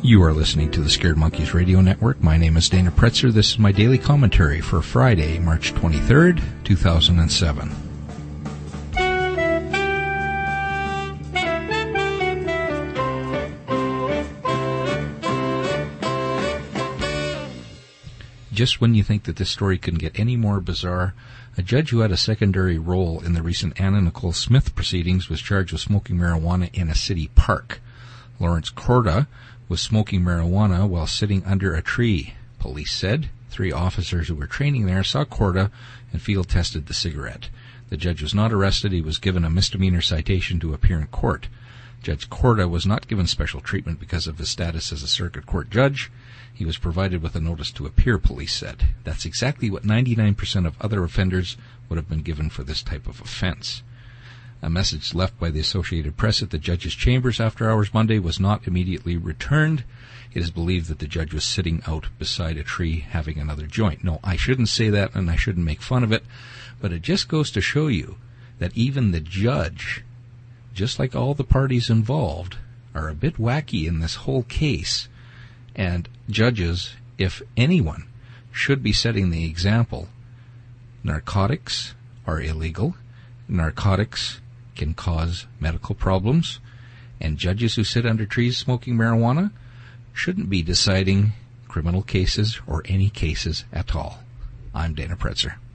You are listening to the Scared Monkeys Radio Network. My name is Dana Pretzer. This is my daily commentary for Friday, March 23rd, 2007. Just when you think that this story couldn't get any more bizarre, a judge who had a secondary role in the recent Anna Nicole Smith proceedings was charged with smoking marijuana in a city park. Lawrence Korda was smoking marijuana while sitting under a tree, police said. 3 officers who were training there saw Korda and field tested the cigarette. The judge was not arrested. He was given a misdemeanor citation to appear in court. Judge Korda was not given special treatment because of his status as a circuit court judge. He was provided with a notice to appear, police said. That's exactly what 99% of other offenders would have been given for this type of offense. A message left by the Associated Press at the judge's chambers after hours Monday was not immediately returned. It is believed that the judge was sitting out beside a tree having another joint. No, I shouldn't say that and I shouldn't make fun of it, but it just goes to show you that even the judge, just like all the parties involved, are a bit wacky in this whole case. And judges, if anyone, should be setting the example. Narcotics are illegal. Narcotics can cause medical problems, and judges who sit under trees smoking marijuana shouldn't be deciding criminal cases or any cases at all. I'm Dana Pretzer.